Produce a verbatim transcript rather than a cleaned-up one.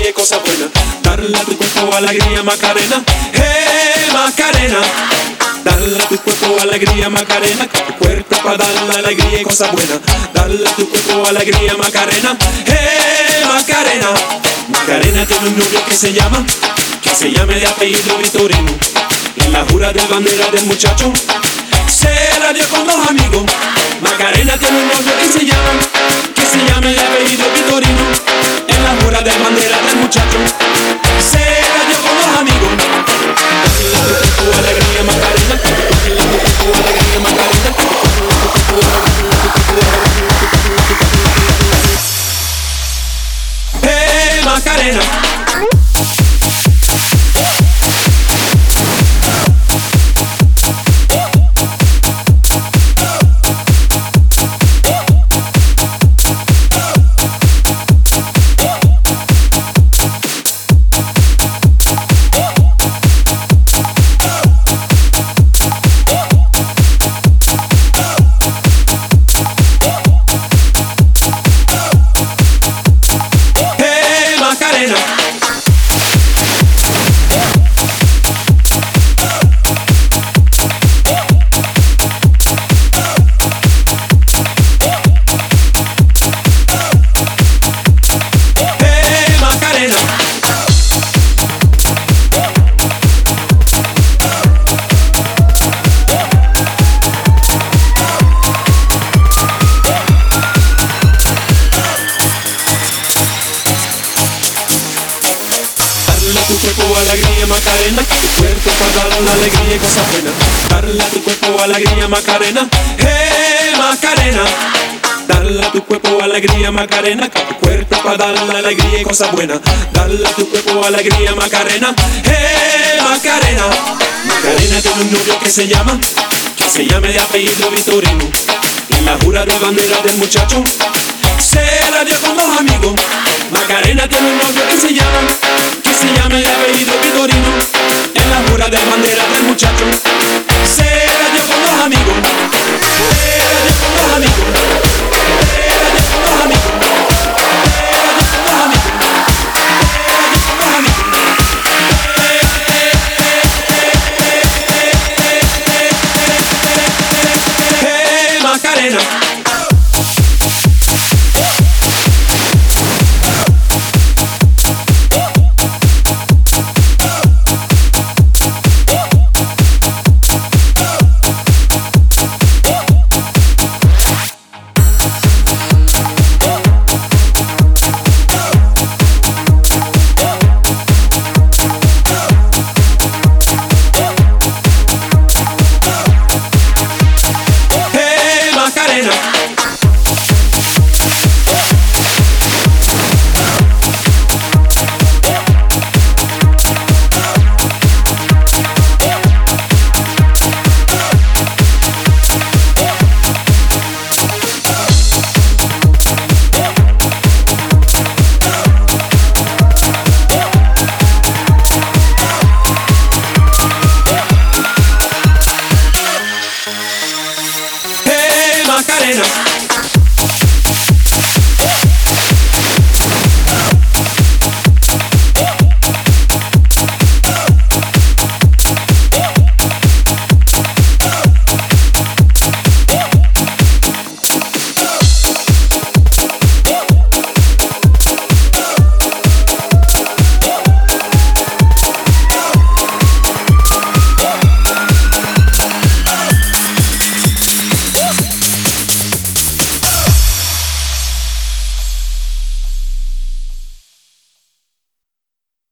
alegría y cosas buenas. Darle a tu cuerpo alegría, Macarena. Hey, Macarena. Dale a tu cuerpo alegría, Macarena. Tu cuerpo para darle alegría y cosas buenas. Dale a tu cuerpo alegría, Macarena. Hey, Macarena. Macarena tiene un novio que se llama, que se llame de apellido Vitorino. Y la jura de bandera del muchacho se la dio con dos amigos. Macarena tiene un novio que se llama, que se llame de apellido Vitorino. En la jura de bandera del muchacho se la dio con dos amigos. Dale a tu cuerpo alegría, Macarena. Dale a tu cuerpo alegría, Macarena. Hey, Macarena. Macarena, tu cuerpo para dar una alegría y cosas buenas. Darle a tu cuerpo alegría, Macarena. Hey, Macarena. Darle a tu cuerpo alegría, Macarena. Tu cuerpo para dar una alegría y cosas buenas. Darle a tu cuerpo alegría, Macarena. Hey, Macarena. Macarena tiene un novio que se llama, que se llame de apellido Vitorino. Y la jura de bandera del muchacho se la dio con dos amigos. Macarena tiene un novio que se llama, que se llame de apellido Vitorino. En la jura de bandera del muchacho